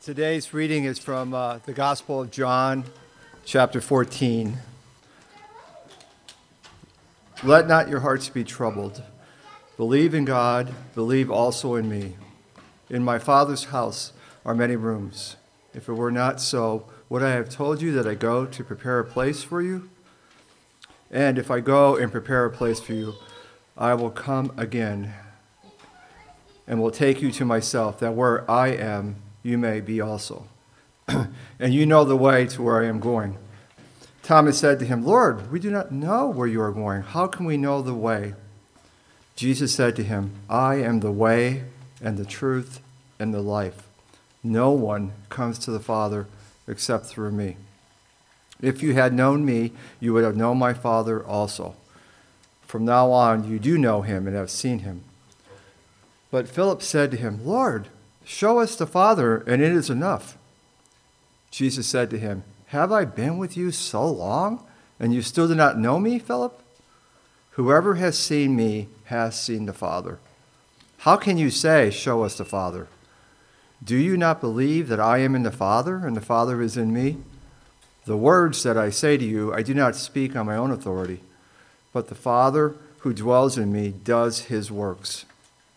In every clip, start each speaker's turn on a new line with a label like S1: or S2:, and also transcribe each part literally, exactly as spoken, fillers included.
S1: Today's reading is from uh, the Gospel of John, chapter fourteen. Let not your hearts be troubled. Believe in God, believe also in me. In my Father's house are many rooms. If it were not so, would I have told you that I go to prepare a place for you? And if I go and prepare a place for you, I will come again and will take you to myself, that where I am, you may be also. And you know the way to where I am going. Thomas said to him, Lord, we do not know where you are going. How can we know the way? Jesus said to him, I am the way and the truth and the life. No one comes to the Father except through me. If you had known me, you would have known my Father also. From now on, you do know him and have seen him. But Philip said to him, Lord, show us the Father, and it is enough. Jesus said to him, Have I been with you so long, and you still do not know me, Philip? Whoever has seen me has seen the Father. How can you say, Show us the Father? Do you not believe that I am in the Father, and the Father is in me? The words that I say to you, I do not speak on my own authority, but the Father who dwells in me does his works.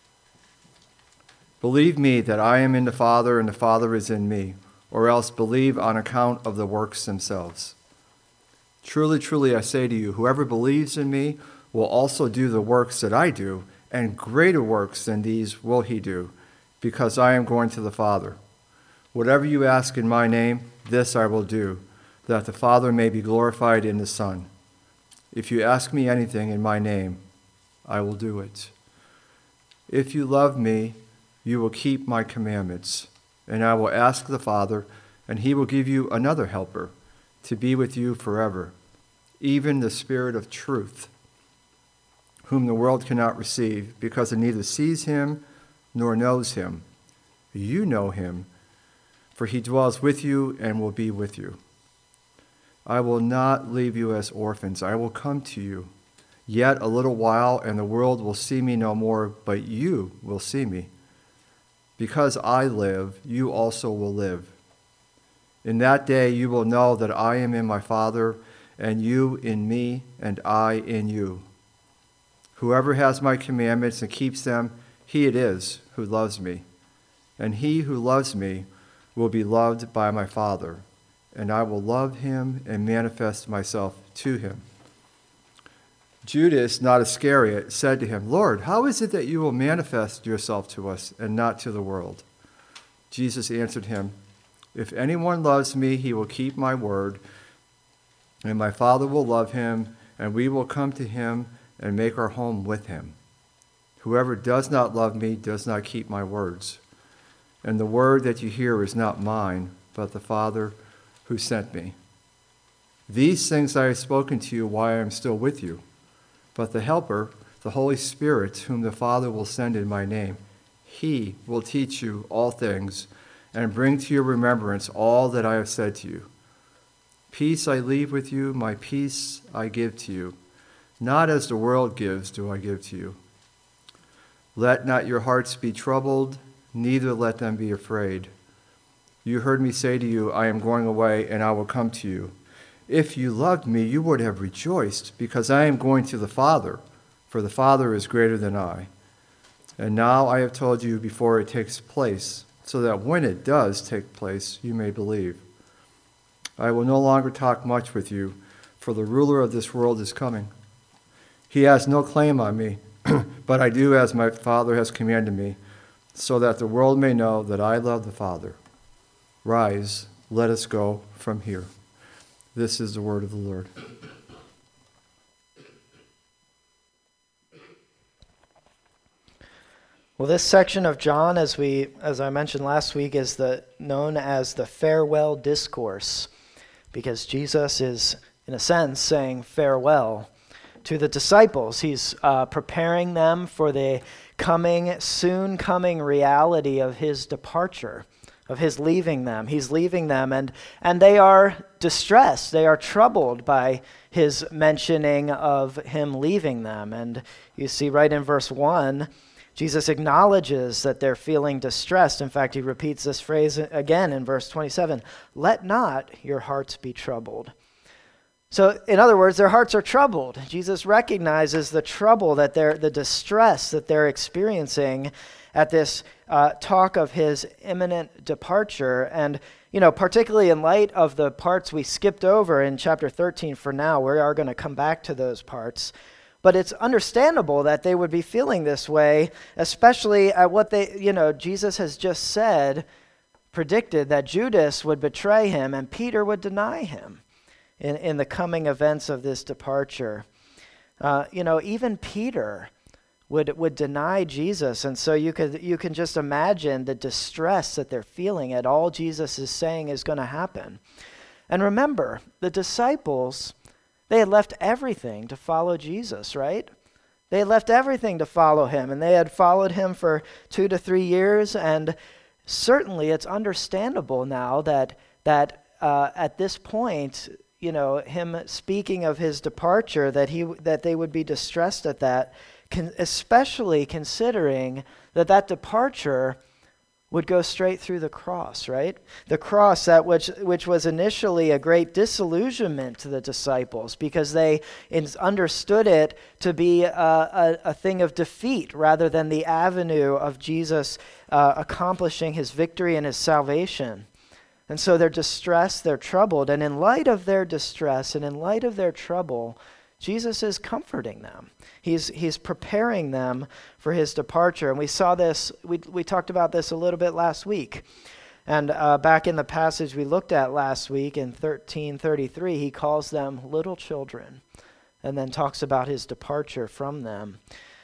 S1: Believe me that I am in the Father and the Father is in me, or else believe on account of the works themselves. Truly, truly, I say to you, whoever believes in me will also do the works that I do, and greater works than these will he do, because I am going to the Father. Whatever you ask in my name, this I will do, that the Father may be glorified in the Son. If you ask me anything in my name, I will do it. If you love me, you will keep my commandments, and I will ask the Father, and he will give you another helper to be with you forever, even the Spirit of truth, whom the world cannot receive, because it neither sees him nor knows him. You know him, for he dwells with you and will be with you. I will not leave you as orphans. I will come to you. Yet a little while, and the world will see me no more, but you will see me. Because I live, you also will live. In that day you will know that I am in my Father, and you in me, and I in you. Whoever has my commandments and keeps them, he it is who loves me. And he who loves me will be loved by my Father, and I will love him and manifest myself to him. Judas, not Iscariot, said to him, Lord, how is it that you will manifest yourself to us and not to the world? Jesus answered him, If anyone loves me, he will keep my word, and my Father will love him, and we will come to him and make our home with him. Whoever does not love me does not keep my words. And the word that you hear is not mine, but the Father who sent me. These things I have spoken to you while I am still with you. But the Helper, the Holy Spirit, whom the Father will send in my name, he will teach you all things and bring to your remembrance all that I have said to you. Peace I leave with you, my peace I give to you. Not as the world gives do I give to you. Let not your hearts be troubled, neither let them be afraid. You heard me say to you, I am going away, and I will come to you. If you loved me, you would have rejoiced, because I am going to the Father, for the Father is greater than I. And now I have told you before it takes place, so that when it does take place, you may believe. I will no longer talk much with you, for the ruler of this world is coming. He has no claim on me, but I do as my Father has commanded me, so that the world may know that I love the Father. Rise, let us go from here. This is the word of the Lord.
S2: Well, this section of John, as we, as I mentioned last week, is the known as the farewell discourse, because Jesus is, in a sense, saying farewell to the disciples. He's uh, preparing them for the coming, soon coming reality of his departure, of his leaving them. He's leaving them, and and they are distressed. They are troubled by his mentioning of him leaving them. And you see right in verse one, Jesus acknowledges that they're feeling distressed. In fact, he repeats this phrase again in verse twenty-seven, "Let not your hearts be troubled." So, in other words, their hearts are troubled. Jesus recognizes the trouble that they're, the distress that they're experiencing at this uh, talk of his imminent departure. And, you know, particularly in light of the parts we skipped over in chapter thirteen for now, we are going to come back to those parts. But it's understandable that they would be feeling this way, especially at what they, you know, Jesus has just said, predicted that Judas would betray him and Peter would deny him in, in the coming events of this departure. Uh, you know, even Peter would would deny Jesus. And so you could you can just imagine the distress that they're feeling at all Jesus is saying is going to happen. And remember, the disciples, they had left everything to follow Jesus, right? They had left everything to follow him, and they had followed him for two to three years, and certainly it's understandable now that that uh, at this point, you know, him speaking of his departure, that he that they would be distressed at that, can, especially considering that that departure would go straight through the cross, right? The cross, that which which was initially a great disillusionment to the disciples because they in, understood it to be a, a, a thing of defeat rather than the avenue of Jesus uh, accomplishing his victory and his salvation. And so they're distressed, they're troubled, and in light of their distress and in light of their trouble, Jesus is comforting them. He's he's preparing them for his departure. And we saw this, we we talked about this a little bit last week. And uh, back in the passage we looked at last week in thirteen thirty-three, he calls them little children and then talks about his departure from them.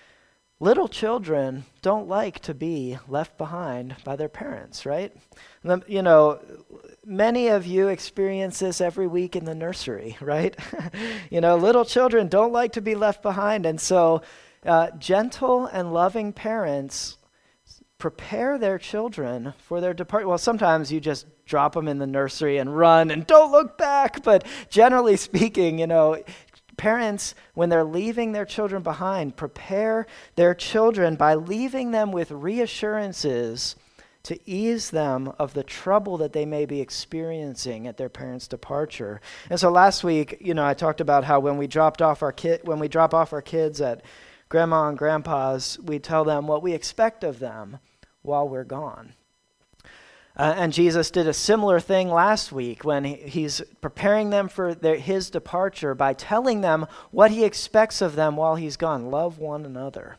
S2: Little children don't like to be left behind by their parents, right? You know, many of you experience this every week in the nursery, right? You know, little children don't like to be left behind. And so uh, gentle and loving parents prepare their children for their departure. Well, sometimes you just drop them in the nursery and run and don't look back. But generally speaking, you know, parents, when they're leaving their children behind, prepare their children by leaving them with reassurances to ease them of the trouble that they may be experiencing at their parents' departure. And so last week, you know, I talked about how when we dropped off our kid, when we drop off our kids at grandma and grandpa's, we tell them what we expect of them while we're gone. Uh, and Jesus did a similar thing last week when he, he's preparing them for their, his departure by telling them what he expects of them while he's gone. Love one another.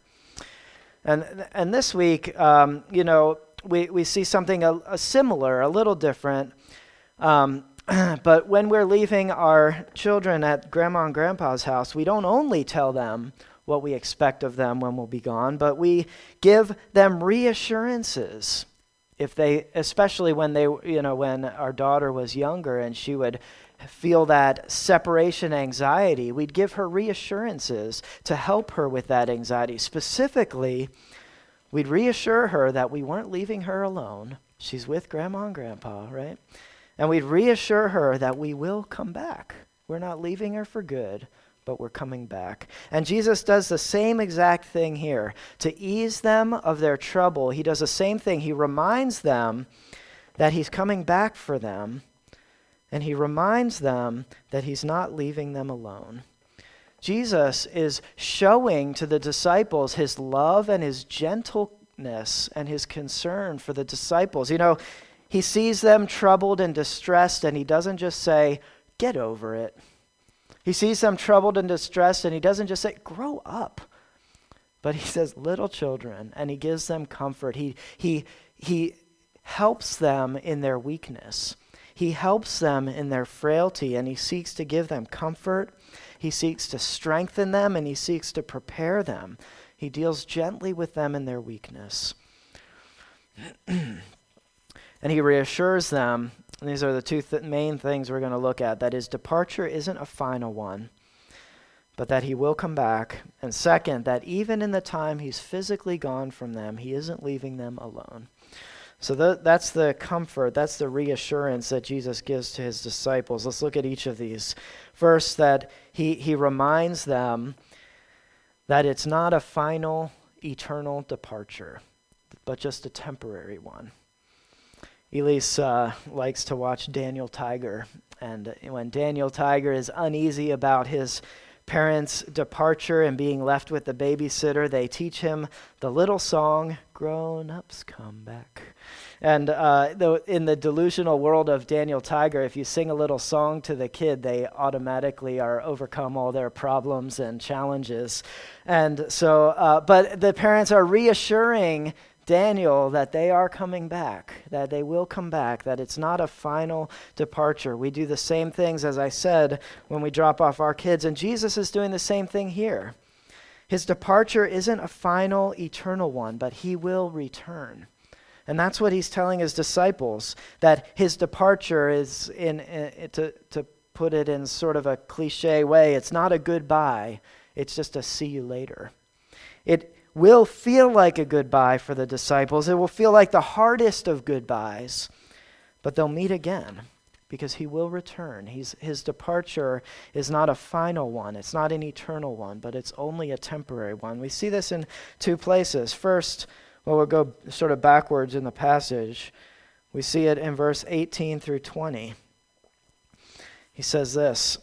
S2: And and this week, um, you know, we, we see something a, a similar, a little different. Um, but when we're leaving our children at grandma and grandpa's house, we don't only tell them what we expect of them when we'll be gone, but we give them reassurances. If they, especially when they, you know, when our daughter was younger and she would feel that separation anxiety, we'd give her reassurances to help her with that anxiety. Specifically, we'd reassure her that we weren't leaving her alone. She's with grandma and grandpa, right? And we'd reassure her that we will come back. We're not leaving her for good, but we're coming back. And Jesus does the same exact thing here. To ease them of their trouble, he does the same thing. He reminds them that he's coming back for them, and he reminds them that he's not leaving them alone. Jesus is showing to the disciples his love and his gentleness and his concern for the disciples. You know, he sees them troubled and distressed, and he doesn't just say, "Get over it." He sees them troubled and distressed, and he doesn't just say, "Grow up." But he says, "Little children," and he gives them comfort. He, he, he helps them in their weakness. He helps them in their frailty, and he seeks to give them comfort. He seeks to strengthen them, and he seeks to prepare them. He deals gently with them in their weakness. And he reassures them. And these are the two th- main things we're going to look at. That his departure isn't a final one, but that he will come back. And second, that even in the time he's physically gone from them, he isn't leaving them alone. So th- that's the comfort, that's the reassurance that Jesus gives to his disciples. Let's look at each of these. First, that he, he reminds them that it's not a final eternal departure, but just a temporary one. Elise uh, likes to watch Daniel Tiger, and when Daniel Tiger is uneasy about his parents' departure and being left with the babysitter, they teach him the little song, "Grown-ups Come Back." And uh, though in the delusional world of Daniel Tiger, if you sing a little song to the kid, they automatically are overcome all their problems and challenges. And so, uh, but the parents are reassuring Daniel that they are coming back, that they will come back, that it's not a final departure. We do the same things, as I said, when we drop off our kids, and Jesus is doing the same thing here. His departure isn't a final, eternal one, but he will return. And that's what he's telling his disciples, that his departure is, in, in to, to put it in sort of a cliche way, it's not a goodbye, it's just a see you later. It will feel like a goodbye for the disciples. It will feel like the hardest of goodbyes, but they'll meet again because he will return. He's, his departure is not a final one. It's not an eternal one, but it's only a temporary one. We see this in two places. First, well, we'll go sort of backwards in the passage. We see it in verse eighteen through twenty. He says this,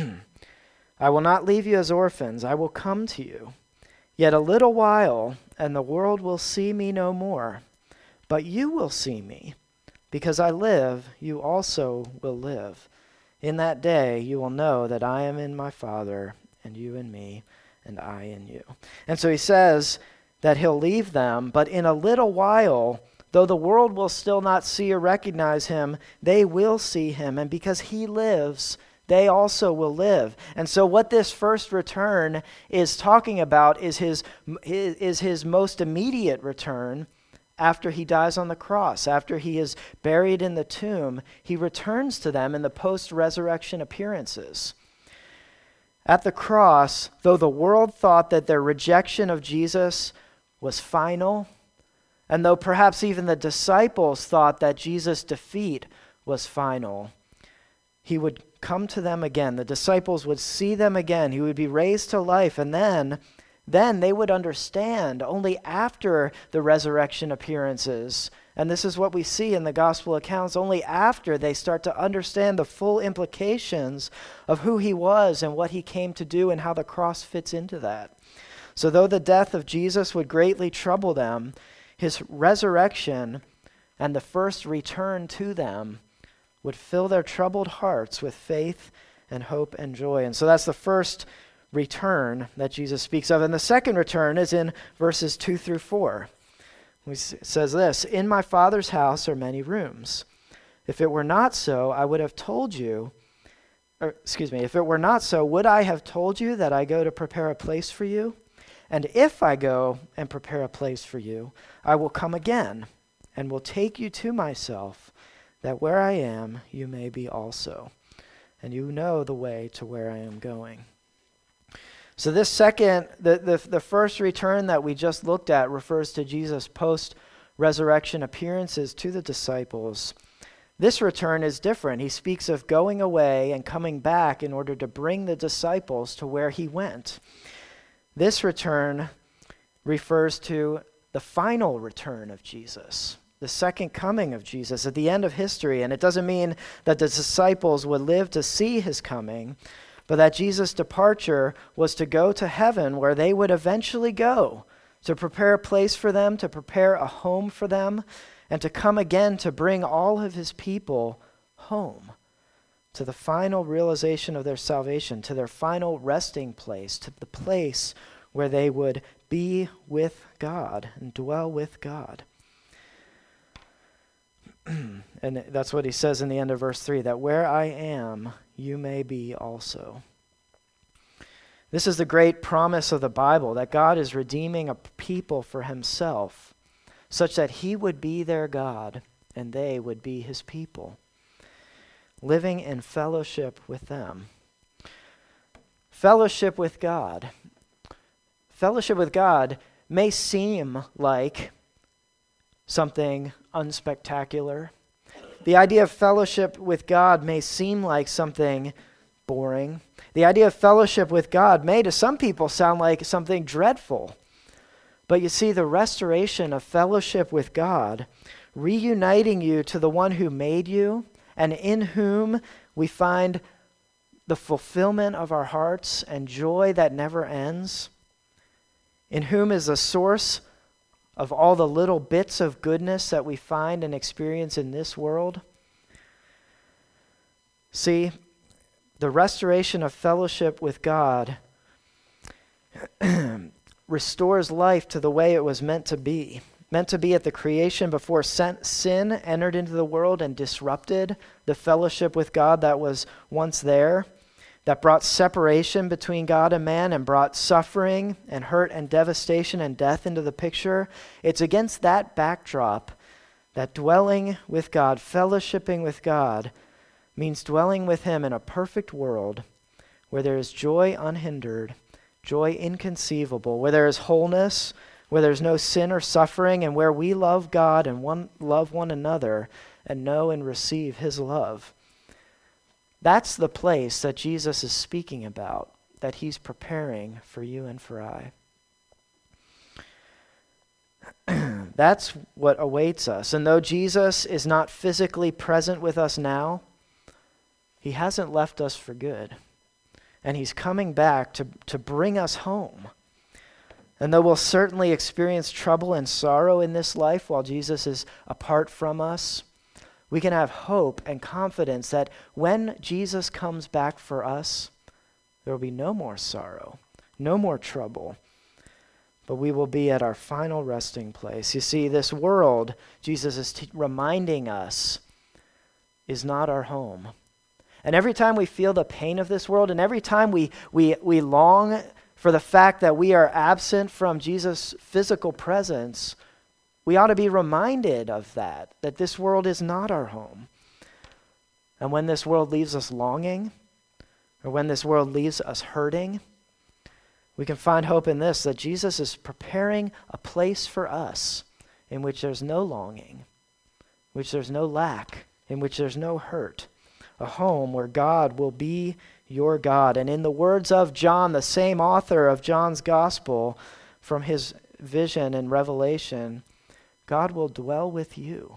S2: "I will not leave you as orphans. I will come to you. Yet a little while, and the world will see me no more. But you will see me. Because I live, you also will live. In that day you will know that I am in my Father, and you in me, and I in you." And so he says that he'll leave them, but in a little while, though the world will still not see or recognize him, they will see him. And because he lives, they also will live. And so what this first return is talking about is his, his, is his most immediate return after he dies on the cross. After he is buried in the tomb, he returns to them in the post-resurrection appearances. At the cross, though the world thought that their rejection of Jesus was final, and though perhaps even the disciples thought that Jesus' defeat was final, he would come to them again. The disciples would see them again. He would be raised to life, and then, then they would understand only after the resurrection appearances. And this is what we see in the gospel accounts. Only after they start to understand the full implications of who he was and what he came to do and how the cross fits into that. So though the death of Jesus would greatly trouble them, his resurrection and the first return to them would fill their troubled hearts with faith and hope and joy. And so that's the first return that Jesus speaks of. And the second return is in verses two through four. It says this, "In my Father's house are many rooms. If it were not so, I would have told you, or excuse me, if it were not so, would I have told you that I go to prepare a place for you? And if I go and prepare a place for you, I will come again and will take you to myself, that where I am, you may be also. And you know the way to where I am going." So this second, the, the, the first return that we just looked at refers to Jesus' post-resurrection appearances to the disciples. This return is different. He speaks of going away and coming back in order to bring the disciples to where he went. This return refers to the final return of Jesus, the second coming of Jesus at the end of history. And it doesn't mean that the disciples would live to see his coming, but that Jesus' departure was to go to heaven where they would eventually go, to prepare a place for them, to prepare a home for them, and to come again to bring all of his people home, to the final realization of their salvation, to their final resting place, to the place where they would be with God and dwell with God. And that's what he says in the end of verse three, that where I am, you may be also. This is the great promise of the Bible, that God is redeeming a people for himself, such that he would be their God and they would be his people, living in fellowship with them. Fellowship with God. Fellowship with God may seem like something unspectacular. The idea of fellowship with God may seem like something boring. The idea of fellowship with God may to some people sound like something dreadful. But you see, the restoration of fellowship with God, reuniting you to the one who made you and in whom we find the fulfillment of our hearts and joy that never ends, in whom is the source of all the little bits of goodness that we find and experience in this world. See, the restoration of fellowship with God restores life to the way it was meant to be. Meant to be at the creation before sin entered into the world and disrupted the fellowship with God that was once there, that brought separation between God and man and brought suffering and hurt and devastation and death into the picture. It's against that backdrop that dwelling with God, fellowshipping with God, means dwelling with him in a perfect world where there is joy unhindered, joy inconceivable, where there is wholeness, where there's no sin or suffering, and where we love God and one, love one another and know and receive his love. That's the place that Jesus is speaking about, that he's preparing for you and for I. That's what awaits us. And though Jesus is not physically present with us now, he hasn't left us for good. And he's coming back to, to bring us home. And though we'll certainly experience trouble and sorrow in this life while Jesus is apart from us, we can have hope and confidence that when Jesus comes back for us, there will be no more sorrow, no more trouble, but we will be at our final resting place. You see, this world, Jesus is t- reminding us, is not our home. And every time we feel the pain of this world, and every time we we we long for the fact that we are absent from Jesus' physical presence, we ought to be reminded of that, that this world is not our home. And when this world leaves us longing, or when this world leaves us hurting, we can find hope in this, that Jesus is preparing a place for us in which there's no longing, in which there's no lack, in which there's no hurt. A home where God will be your God. And in the words of John, the same author of John's gospel, from his vision and revelation, God will dwell with you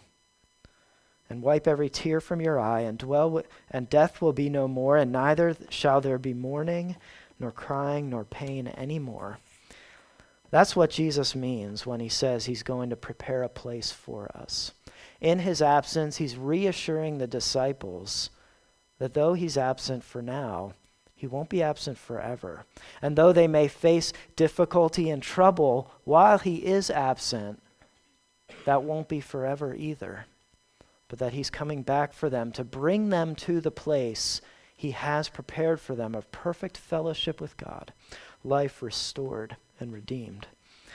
S2: and wipe every tear from your eye, and dwell with, and death will be no more, and neither shall there be mourning, nor crying, nor pain anymore. That's what Jesus means when he says he's going to prepare a place for us. In his absence, he's reassuring the disciples that though he's absent for now, he won't be absent forever. And though they may face difficulty and trouble while he is absent, that won't be forever either. But that he's coming back for them to bring them to the place he has prepared for them of perfect fellowship with God, life restored and redeemed.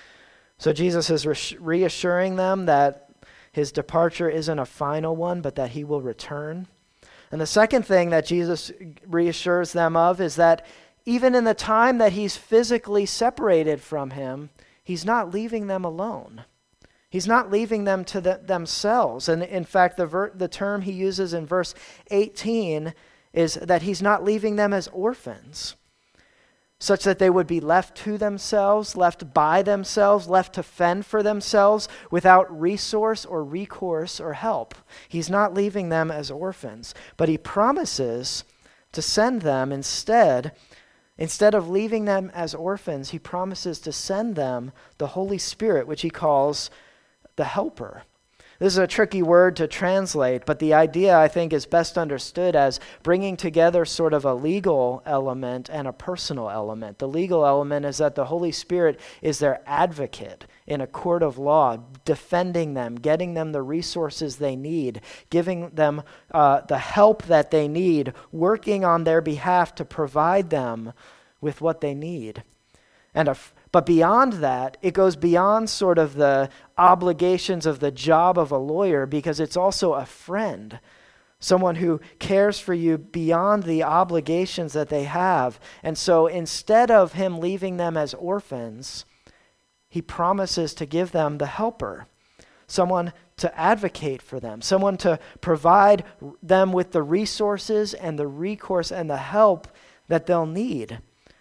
S2: So Jesus is reassuring them that his departure isn't a final one, but that he will return. And the second thing that Jesus reassures them of is that even in the time that he's physically separated from him, he's not leaving them alone. He's not leaving them to the, themselves. And in fact, the, ver- the term he uses in verse eighteen is that he's not leaving them as orphans, such that they would be left to themselves, left by themselves, left to fend for themselves without resource or recourse or help. He's not leaving them as orphans, but he promises to send them instead, instead of leaving them as orphans, he promises to send them the Holy Spirit, which he calls the Helper. This is a tricky word to translate, but the idea, I think, is best understood as bringing together sort of a legal element and a personal element. The legal element is that the Holy Spirit is their advocate in a court of law, defending them, getting them the resources they need, giving them uh, the help that they need, working on their behalf to provide them with what they need. And a But beyond that, it goes beyond sort of the obligations of the job of a lawyer, because it's also a friend, someone who cares for you beyond the obligations that they have. And so instead of him leaving them as orphans, he promises to give them the helper, someone to advocate for them, someone to provide them with the resources and the recourse and the help that they'll need.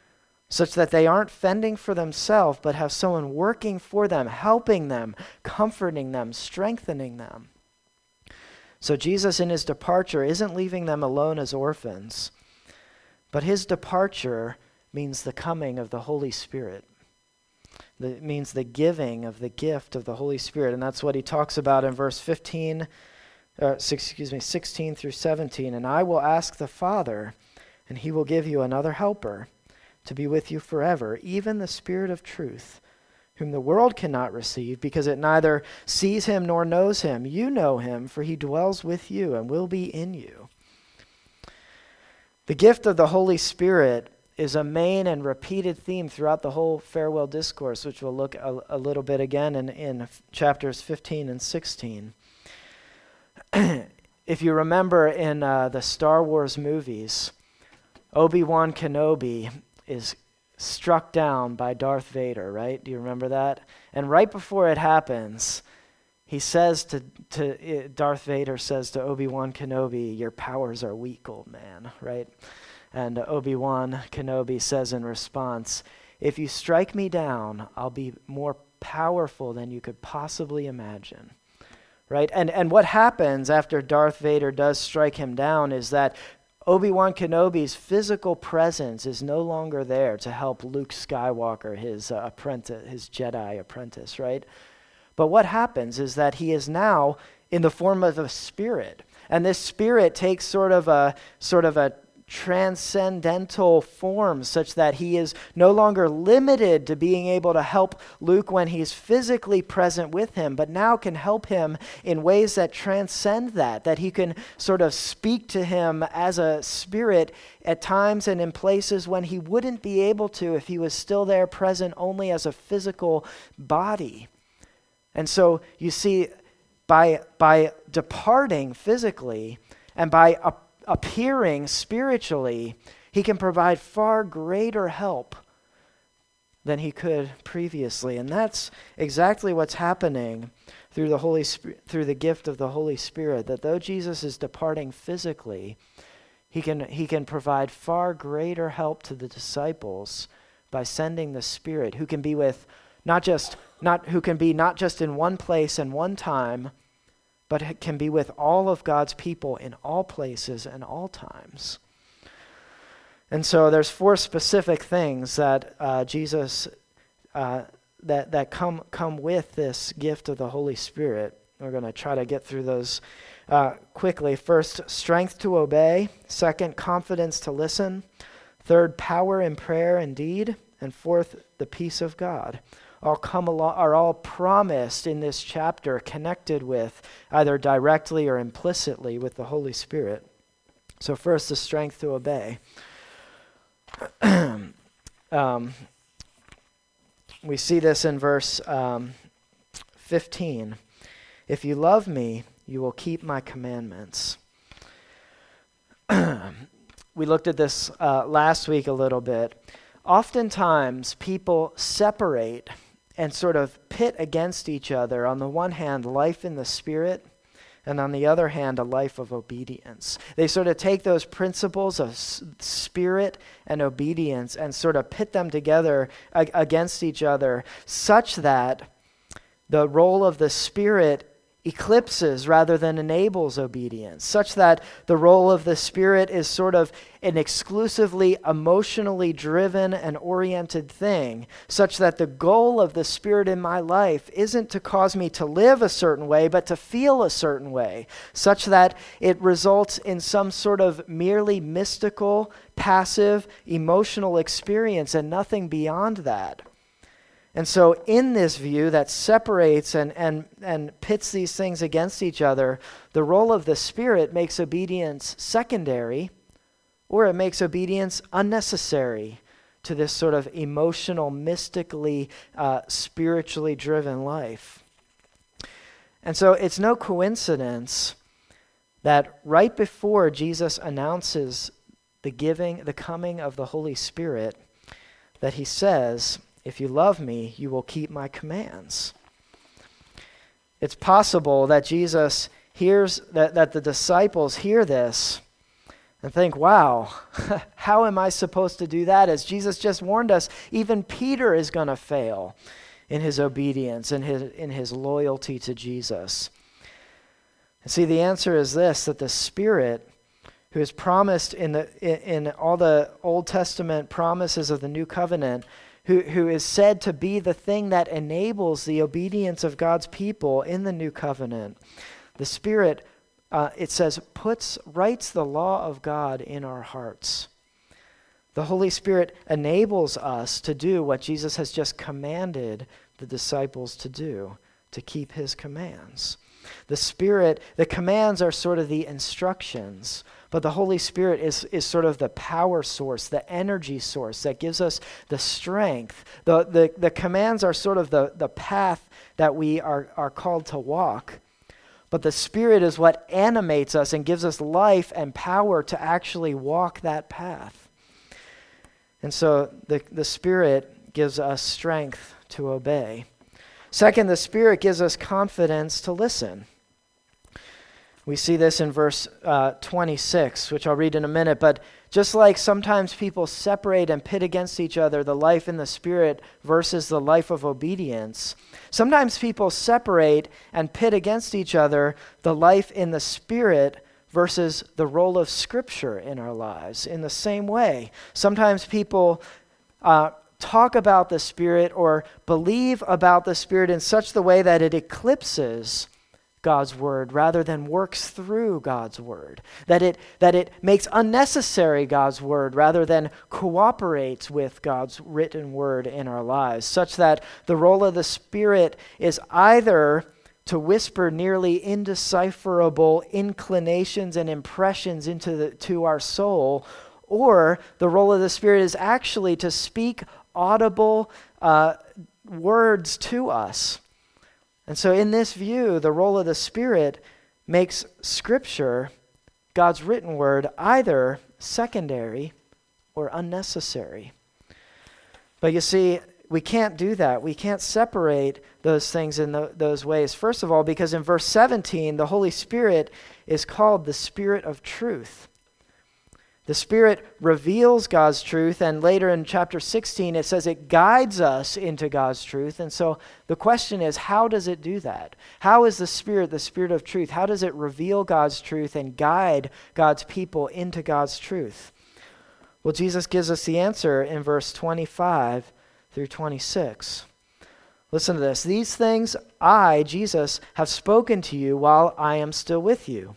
S2: such that they aren't fending for themselves, but have someone working for them, helping them, comforting them, strengthening them. So Jesus in his departure isn't leaving them alone as orphans, but his departure means the coming of the Holy Spirit. It means the giving of the gift of the Holy Spirit. And that's what he talks about in verse fifteen, or excuse me, sixteen through seventeen. And I will ask the Father, and he will give you another helper to be with you forever, even the Spirit of truth, whom the world cannot receive, because it neither sees him nor knows him. You know him, for he dwells with you and will be in you. The gift of the Holy Spirit is a main and repeated theme throughout the whole farewell discourse, which we'll look a, a little bit again in, in chapters fifteen and sixteen. If you remember in uh, the Star Wars movies, Obi-Wan Kenobi is struck down by Darth Vader, right? Do you remember that? And right before it happens, he says to, to Darth Vader says to Obi-Wan Kenobi, your powers are weak, old man, right? And Obi-Wan Kenobi says in response, if you strike me down, I'll be more powerful than you could possibly imagine. Right? And and what happens after Darth Vader does strike him down is that Obi-Wan Kenobi's physical presence is no longer there to help Luke Skywalker, his uh, apprentice, his Jedi apprentice, right? But what happens is that he is now in the form of a spirit. And this spirit takes sort of a sort of a transcendental form such that he is no longer limited to being able to help Luke when he's physically present with him, but now can help him in ways that transcend that, that he can sort of speak to him as a spirit at times and in places when he wouldn't be able to if he was still there present only as a physical body. And so you see, by, by departing physically and by a appearing spiritually, he can provide far greater help than he could previously. And that's exactly what's happening through the Holy Spirit, through the gift of the Holy Spirit, that though Jesus is departing physically, he can he can provide far greater help to the disciples by sending the Spirit, who can be with not just not who can be not just in one place and one time, but it can be with all of God's people in all places and all times. And so there's four specific things that uh, Jesus, uh, that that come come with this gift of the Holy Spirit. We're going to try to get through those uh, quickly. First, strength to obey. Second, confidence to listen. Third, power in prayer and deed. And fourth, the peace of God. All come along, are all promised in this chapter, connected with either directly or implicitly with the Holy Spirit. So first, the strength to obey. um, we see this in verse um, fifteen. If you love me, you will keep my commandments. We looked at this uh, last week a little bit. Oftentimes, people separate and sort of pit against each other. On the one hand, life in the Spirit, and on the other hand, a life of obedience. They sort of take those principles of s- spirit and obedience and sort of pit them together ag- against each other, such that the role of the Spirit eclipses rather than enables obedience, such that the role of the Spirit is sort of an exclusively emotionally driven and oriented thing, such that the goal of the Spirit in my life isn't to cause me to live a certain way, but to feel a certain way, such that it results in some sort of merely mystical, passive, emotional experience and nothing beyond that. And so in this view that separates and, and, and pits these things against each other, the role of the Spirit makes obedience secondary, or it makes obedience unnecessary to this sort of emotional, mystically, uh, spiritually driven life. And so it's no coincidence that right before Jesus announces the giving, the coming of the Holy Spirit, that he says, if you love me, you will keep my commands. It's possible that Jesus hears, that, that the disciples hear this, and think, wow, how am I supposed to do that? As Jesus just warned us, even Peter is going to fail in his obedience and his, in his loyalty to Jesus. And see, the answer is this, that the Spirit, who is promised in the in, in all the Old Testament promises of the New Covenant, who, who is said to be the thing that enables the obedience of God's people in the New Covenant, the Spirit, uh, it says, puts, writes the law of God in our hearts. The Holy Spirit enables us to do what Jesus has just commanded the disciples to do, to keep his commands. The Spirit, the commands are sort of the instructions, but the Holy Spirit is, is sort of the power source, the energy source that gives us the strength. The, the, the commands are sort of the, the path that we are, are called to walk, but the Spirit is what animates us and gives us life and power to actually walk that path. And so the, the Spirit gives us strength to obey. Second, the Spirit gives us confidence to listen. We see this in verse uh, twenty-six, which I'll read in a minute, but just like sometimes people separate and pit against each other the life in the Spirit versus the life of obedience, sometimes people separate and pit against each other the life in the Spirit versus the role of Scripture in our lives. In the same way, sometimes people uh, talk about the Spirit or believe about the Spirit in such the way that it eclipses God's word rather than works through God's word. That it that it makes unnecessary God's word rather than cooperates with God's written word in our lives, such that the role of the Spirit is either to whisper nearly indecipherable inclinations and impressions into the, to our soul, or the role of the Spirit is actually to speak audible uh, words to us. And so in this view, the role of the Spirit makes Scripture, God's written word, either secondary or unnecessary. But you see, we can't do that. We can't separate those things in the, those ways. First of all, because in verse seventeen, the Holy Spirit is called the Spirit of truth. The Spirit reveals God's truth, and later in chapter sixteen, it says it guides us into God's truth. And so the question is, how does it do that? How is the Spirit the Spirit of truth? How does it reveal God's truth and guide God's people into God's truth? Well, Jesus gives us the answer in verse twenty-five through twenty-six. Listen to this. These things I, Jesus, have spoken to you while I am still with you.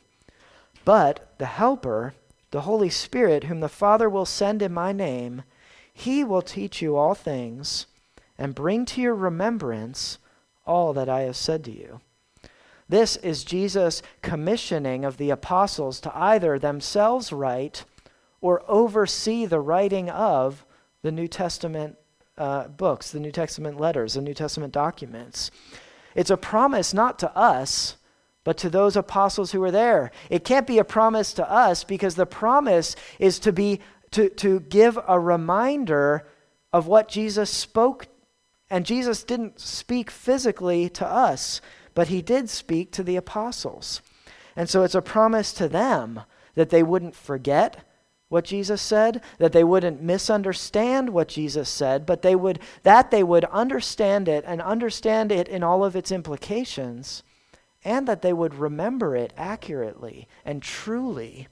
S2: But the Helper, the Holy Spirit, whom the Father will send in my name, he will teach you all things and bring to your remembrance all that I have said to you. This is Jesus' commissioning of the apostles to either themselves write or oversee the writing of the New Testament uh, books, the New Testament letters, the New Testament documents. It's a promise not to us, but to those apostles who were there. It can't be a promise to us because the promise is to be to, to give a reminder of what Jesus spoke. And Jesus didn't speak physically to us, but he did speak to the apostles. And so it's a promise to them that they wouldn't forget what Jesus said, that they wouldn't misunderstand what Jesus said, but they would that they would understand it and understand it in all of its implications, and that they would remember it accurately and truly.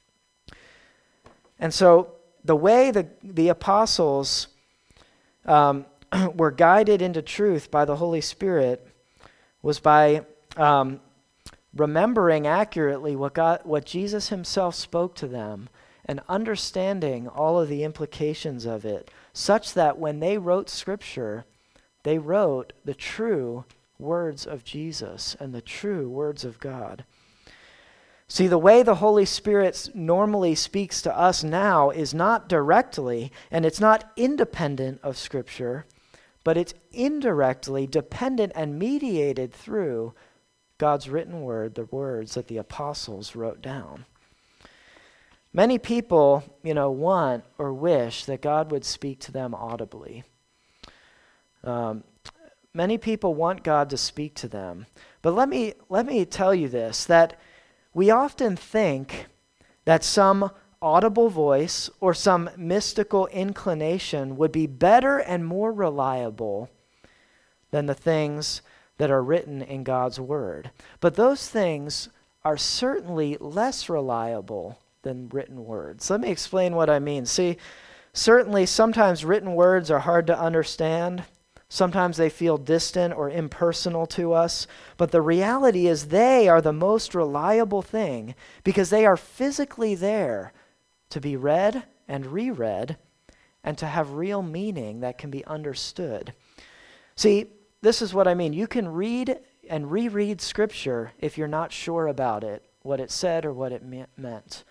S2: And so the way the, the apostles um, were guided into truth by the Holy Spirit was by um, remembering accurately what God, what Jesus himself spoke to them and understanding all of the implications of it, such that when they wrote Scripture, they wrote the true words of Jesus and the true words of God. See, the way the Holy Spirit normally speaks to us now is not directly, and it's not independent of Scripture, but it's indirectly dependent and mediated through God's written word, the words that the apostles wrote down. Many people, you know, want or wish that God would speak to them audibly. Um, Many people want God to speak to them. But let me let me tell you this, that we often think that some audible voice or some mystical inclination would be better and more reliable than the things that are written in God's word. But those things are certainly less reliable than written words. Let me explain what I mean. See, certainly sometimes written words are hard to understand. Sometimes they feel distant or impersonal to us. But the reality is they are the most reliable thing because they are physically there to be read and reread and to have real meaning that can be understood. See, this is what I mean. You can read and reread Scripture if you're not sure about it, what it said or what it me- meant.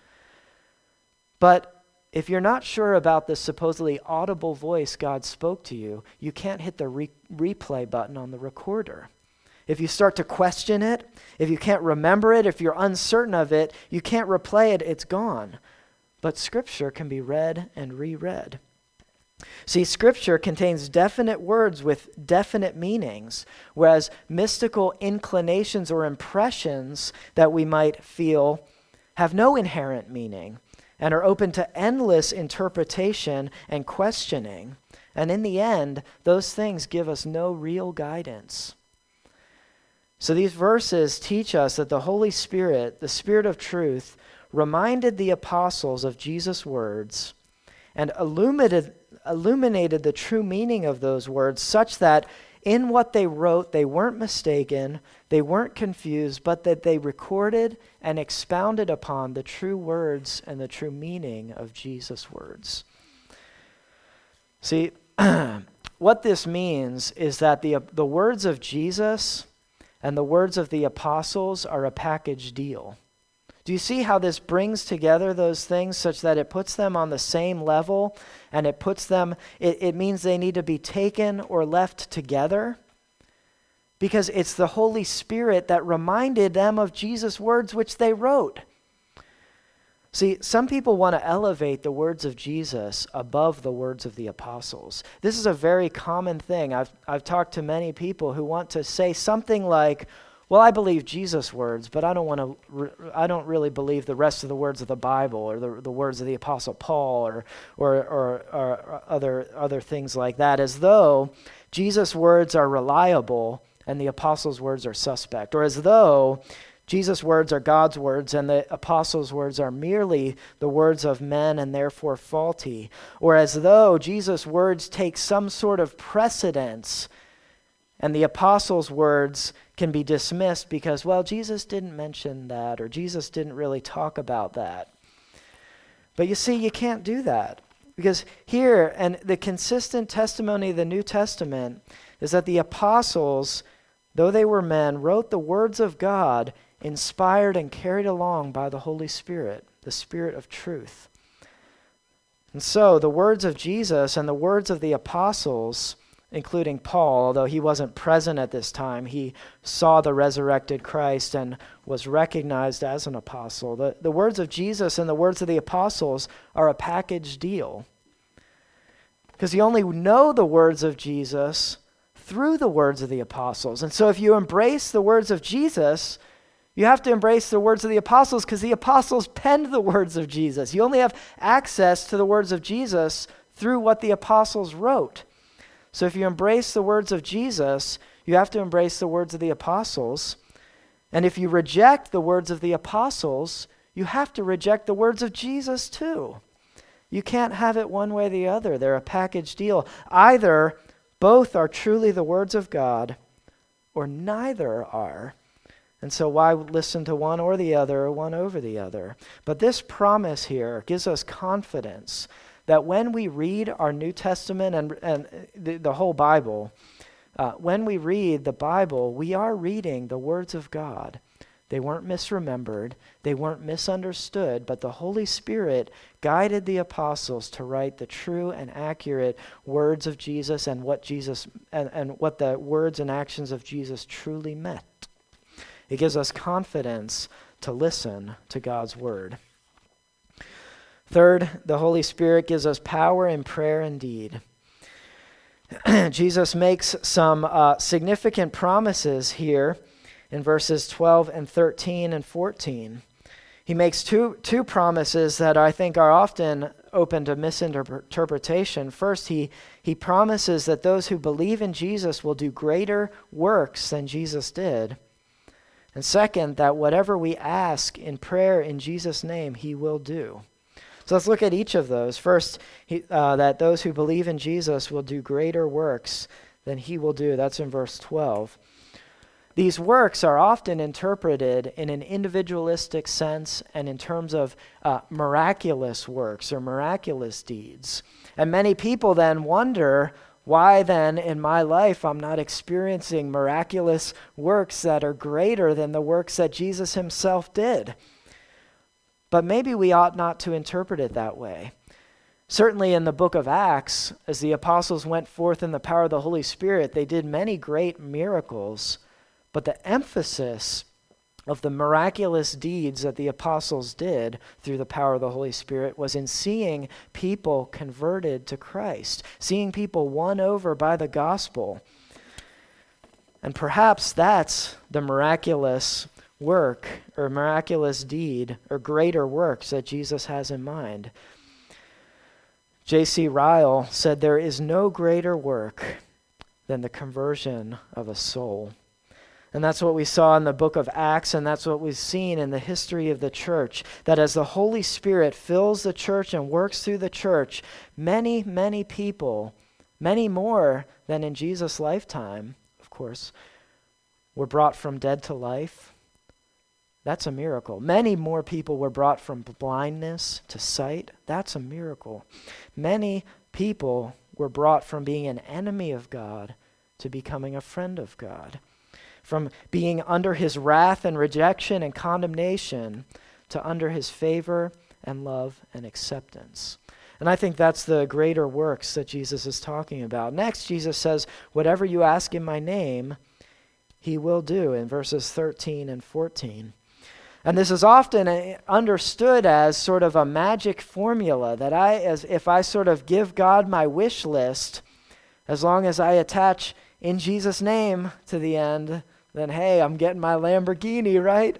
S2: But if you're not sure about the supposedly audible voice God spoke to you, you can't hit the re- replay button on the recorder. If you start to question it, if you can't remember it, if you're uncertain of it, you can't replay it, it's gone. But Scripture can be read and reread. See, Scripture contains definite words with definite meanings, whereas mystical inclinations or impressions that we might feel have no inherent meaning and are open to endless interpretation and questioning. And in the end, those things give us no real guidance. So these verses teach us that the Holy Spirit, the Spirit of truth, reminded the apostles of Jesus' words and illuminated, illuminated the true meaning of those words such that in what they wrote, they weren't mistaken, they weren't confused, but that they recorded and expounded upon the true words and the true meaning of Jesus' words. See, what this means is that the, the words of Jesus and the words of the apostles are a package deal. Do you see how this brings together those things such that it puts them on the same level and it puts them, it, it means they need to be taken or left together? Because it's the Holy Spirit that reminded them of Jesus' words which they wrote. See, some people want to elevate the words of Jesus above the words of the apostles. This is a very common thing. I've I've talked to many people who want to say something like, well, I believe Jesus' words, but I don't want to. Re- I don't really believe the rest of the words of the Bible or the, the words of the Apostle Paul or or, or or other other things like that, as though Jesus' words are reliable and the apostles' words are suspect, or as though Jesus' words are God's words and the apostles' words are merely the words of men and therefore faulty, or as though Jesus' words take some sort of precedence and the apostles' words can be dismissed because, well, Jesus didn't mention that or Jesus didn't really talk about that. But you see, you can't do that because here, and the consistent testimony of the New Testament is that the apostles, though they were men, wrote the words of God inspired and carried along by the Holy Spirit, the Spirit of truth. And so the words of Jesus and the words of the apostles, including Paul, although he wasn't present at this time, he saw the resurrected Christ and was recognized as an apostle. The, the words of Jesus and the words of the apostles are a package deal. Because you only know the words of Jesus through the words of the apostles. And so if you embrace the words of Jesus, you have to embrace the words of the apostles because the apostles penned the words of Jesus. You only have access to the words of Jesus through what the apostles wrote. So if you embrace the words of Jesus, you have to embrace the words of the apostles. And if you reject the words of the apostles, you have to reject the words of Jesus too. You can't have it one way or the other. They're a package deal. Either both are truly the words of God, or neither are. And so why listen to one or the other, or one over the other? But this promise here gives us confidence that when we read our New Testament and, and the, the whole Bible, uh, when we read the Bible, we are reading the words of God. They weren't misremembered, they weren't misunderstood, but the Holy Spirit guided the apostles to write the true and accurate words of Jesus and what Jesus and, and what the words and actions of Jesus truly meant. It gives us confidence to listen to God's word. Third, the Holy Spirit gives us power in prayer and deed. Jesus makes some uh, significant promises here in verses twelve and thirteen and fourteen. he makes two, two promises that I think are often open to misinterpretation. First, he, he promises that those who believe in Jesus will do greater works than Jesus did. And second, that whatever we ask in prayer in Jesus' name, he will do. So let's look at each of those. First, he, uh, that those who believe in Jesus will do greater works than he will do. That's in verse twelve. These works are often interpreted in an individualistic sense and in terms of uh, miraculous works or miraculous deeds. And many people then wonder, why then in my life I'm not experiencing miraculous works that are greater than the works that Jesus himself did? But maybe we ought not to interpret it that way. Certainly in the book of Acts, as the apostles went forth in the power of the Holy Spirit, they did many great miracles. But the emphasis of the miraculous deeds that the apostles did through the power of the Holy Spirit was in seeing people converted to Christ, seeing people won over by the gospel. And perhaps that's the miraculous work or miraculous deed or greater works that Jesus has in mind. J C Ryle said, "There is no greater work than the conversion of a soul." And that's what we saw in the book of Acts, and that's what we've seen in the history of the church, that as the Holy Spirit fills the church and works through the church, many, many people, many more than in Jesus' lifetime, of course, were brought from dead to life. That's a miracle. Many more people were brought from blindness to sight. That's a miracle. Many people were brought from being an enemy of God to becoming a friend of God. From being under his wrath and rejection and condemnation to under his favor and love and acceptance. And I think that's the greater works that Jesus is talking about. Next, Jesus says, whatever you ask in my name, he will do, in verses thirteen and fourteen. And this is often understood as sort of a magic formula that I, as if I sort of give God my wish list, as long as I attach in Jesus' name to the end, then hey, I'm getting my Lamborghini, right?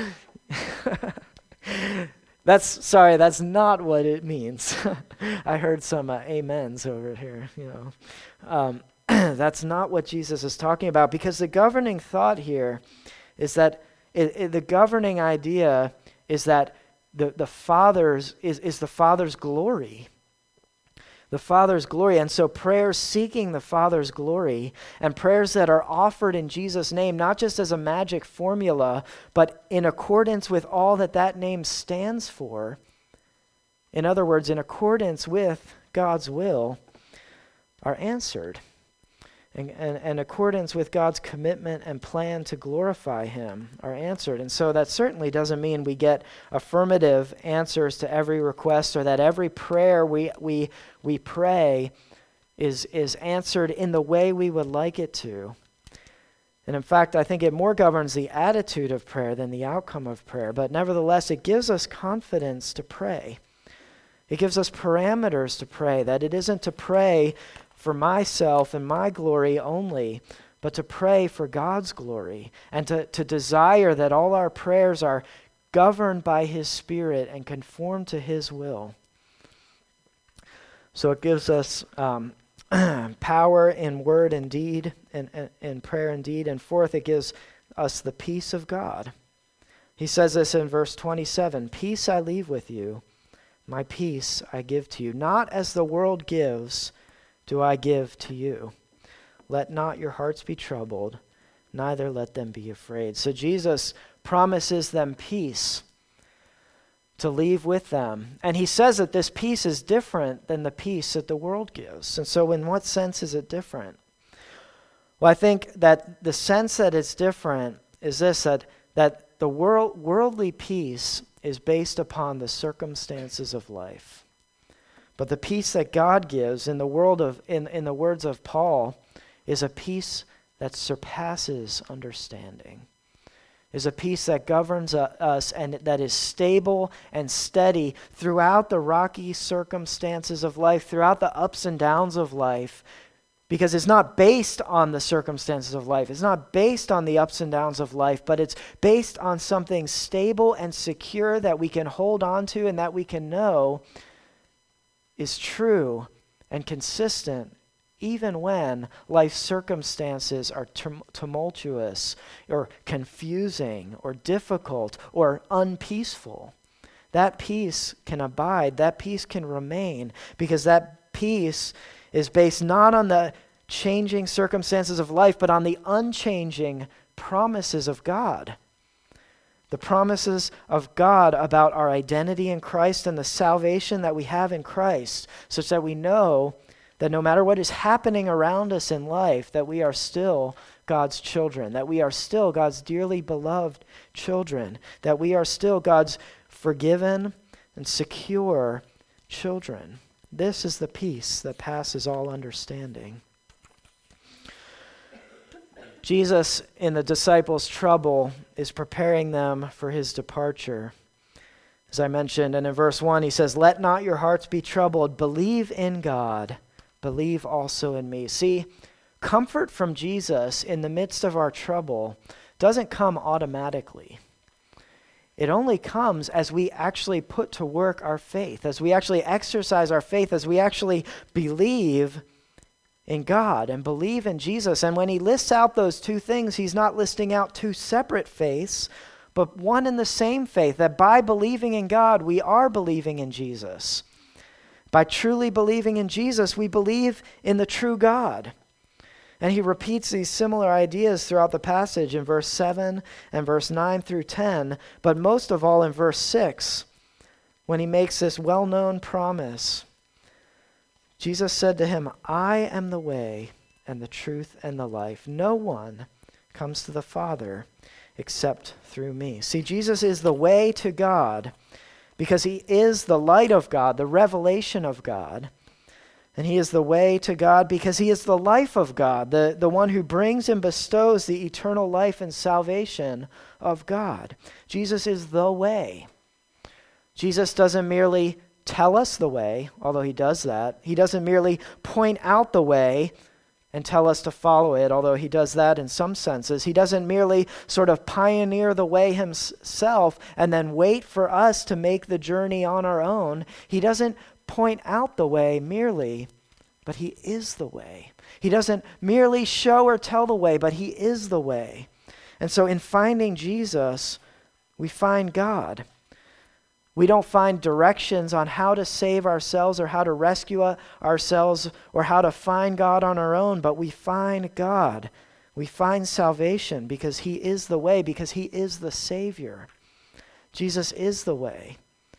S2: That's, sorry, that's not what it means. I heard some uh, amens over here, you know. Um, that's not what Jesus is talking about, because the governing thought here is that it, it, the governing idea is that the, the Father's is, is the Father's glory. The Father's glory. And so prayers seeking the Father's glory and prayers that are offered in Jesus' name, not just as a magic formula, but in accordance with all that that name stands for, in other words, in accordance with God's will, are answered. And, and, and in accordance with God's commitment and plan to glorify him are answered. And so that certainly doesn't mean we get affirmative answers to every request, or that every prayer we we we pray is, is answered in the way we would like it to. And in fact, I think it more governs the attitude of prayer than the outcome of prayer. But nevertheless, it gives us confidence to pray. It gives us parameters to pray, that it isn't to pray for myself and my glory only, but to pray for God's glory, and to, to desire that all our prayers are governed by his Spirit and conformed to his will. So it gives us um, power in word and deed, and in, in, in prayer and deed. And fourth, it gives us the peace of God. He says this in verse twenty-seven, "Peace I leave with you, my peace I give to you. Not as the world gives, do I give to you. Let not your hearts be troubled, neither let them be afraid." So Jesus promises them peace to leave with them. And he says that this peace is different than the peace that the world gives. And so in what sense is it different? Well, I think that the sense that it's different is this, that, that the world, worldly peace is based upon the circumstances of life. But the peace that God gives, in the world of in, in the words of Paul, is a peace that surpasses understanding. Is a peace that governs uh, us and that is stable and steady throughout the rocky circumstances of life, throughout the ups and downs of life. Because it's not based on the circumstances of life. It's not based on the ups and downs of life, but it's based on something stable and secure that we can hold on to and that we can know is true and consistent even when life circumstances are tum- tumultuous or confusing or difficult or unpeaceful. That peace can abide, that peace can remain, because that peace is based not on the changing circumstances of life, but on the unchanging promises of God. The promises of God about our identity in Christ and the salvation that we have in Christ, such that we know that no matter what is happening around us in life, that we are still God's children, that we are still God's dearly beloved children, that we are still God's forgiven and secure children. This is the peace that passes all understanding. Jesus, in the disciples' trouble, is preparing them for his departure. As I mentioned, and in verse one, he says, "Let not your hearts be troubled. Believe in God. Believe also in me." See, comfort from Jesus in the midst of our trouble doesn't come automatically. It only comes as we actually put to work our faith, as we actually exercise our faith, as we actually believe in God and believe in Jesus. And when he lists out those two things, he's not listing out two separate faiths, but one and the same faith, that by believing in God, we are believing in Jesus. By truly believing in Jesus, we believe in the true God. And he repeats these similar ideas throughout the passage in verse seven and verse nine through ten, but most of all in verse six, when he makes this well-known promise. Jesus said to him, "I am the way and the truth and the life. No one comes to the Father except through me." See, Jesus is the way to God because he is the light of God, the revelation of God. And he is the way to God because he is the life of God, the, the one who brings and bestows the eternal life and salvation of God. Jesus is the way. Jesus doesn't merely tell us the way, although he does that. He doesn't merely point out the way and tell us to follow it, although he does that in some senses. He doesn't merely sort of pioneer the way himself and then wait for us to make the journey on our own. He doesn't point out the way merely, but he is the way. He doesn't merely show or tell the way, but he is the way. And so in finding Jesus, we find God. We don't find directions on how to save ourselves or how to rescue ourselves or how to find God on our own, but we find God. We find salvation because he is the way, because he is the Savior. Jesus is the way,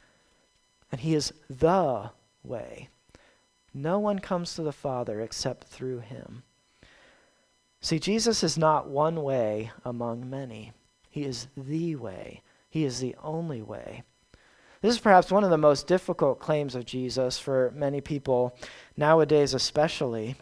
S2: and he is the way. No one comes to the Father except through him. See, Jesus is not one way among many. He is the way. He is the only way. This is perhaps one of the most difficult claims of Jesus for many people, nowadays especially.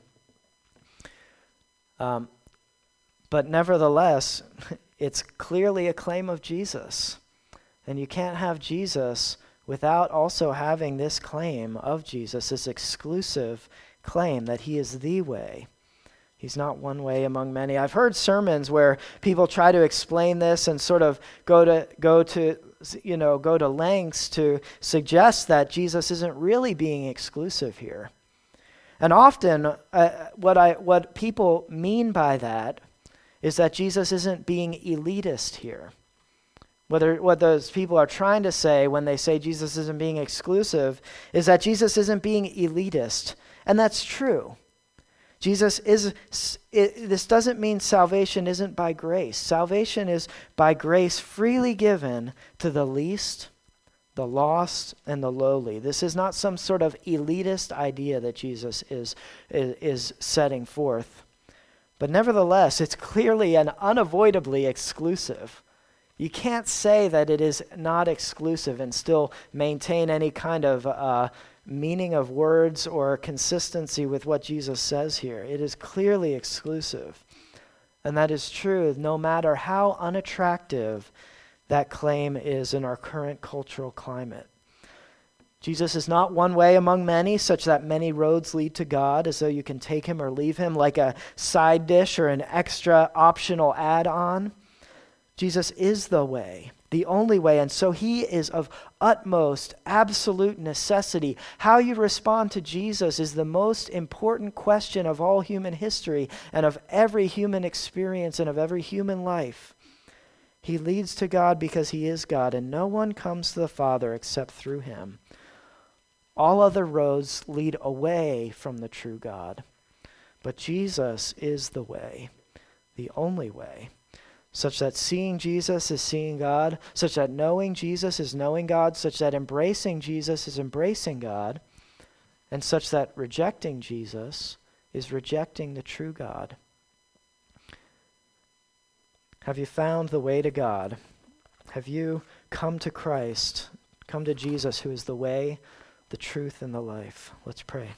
S2: Um, but nevertheless, it's clearly a claim of Jesus. And you can't have Jesus without also having this claim of Jesus, this exclusive claim that he is the way. He's not one way among many. I've heard sermons where people try to explain this and sort of go to go to you know go to lengths to suggest that Jesus isn't really being exclusive here. And often, uh, what I what people mean by that is that Jesus isn't being elitist here. Whether what those people are trying to say when they say Jesus isn't being exclusive is that Jesus isn't being elitist. And that's true. Jesus is, it, this doesn't mean salvation isn't by grace. Salvation is by grace freely given to the least, the lost, and the lowly. This is not some sort of elitist idea that Jesus is, is, is setting forth. But nevertheless, it's clearly and unavoidably exclusive. You can't say that it is not exclusive and still maintain any kind of uh, meaning of words or consistency with what Jesus says here. It is clearly exclusive. And that is true no matter how unattractive that claim is in our current cultural climate. Jesus is not one way among many, such that many roads lead to God, as though you can take him or leave him like a side dish or an extra optional add-on. Jesus is the way, the only way, and so he is of utmost, absolute necessity. How you respond to Jesus is the most important question of all human history and of every human experience and of every human life. He leads to God because he is God, and no one comes to the Father except through him. All other roads lead away from the true God, but Jesus is the way, the only way, such that seeing Jesus is seeing God, such that knowing Jesus is knowing God, such that embracing Jesus is embracing God, and such that rejecting Jesus is rejecting the true God. Have you found the way to God? Have you come to Christ, come to Jesus, who is the way, the truth, and the life? Let's pray.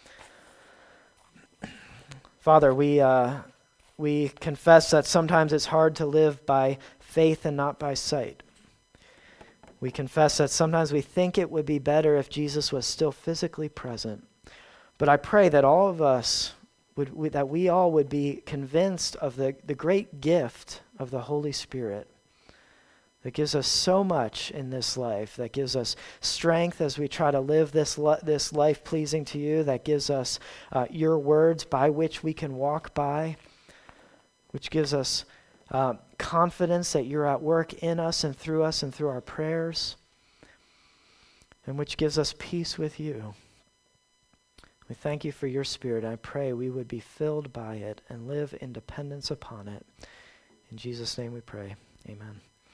S2: Father, we uh, we confess that sometimes it's hard to live by faith and not by sight. We confess that sometimes we think it would be better if Jesus was still physically present. But I pray that all of us, would we, that we all would be convinced of the, the great gift of the Holy Spirit that gives us so much in this life, that gives us strength as we try to live this li- this life pleasing to you, that gives us uh, your words by which we can walk by, which gives us uh, confidence that you're at work in us and through us and through our prayers, and which gives us peace with you. We thank you for your Spirit. I pray we would be filled by it and live in dependence upon it. In Jesus' name we pray. Amen.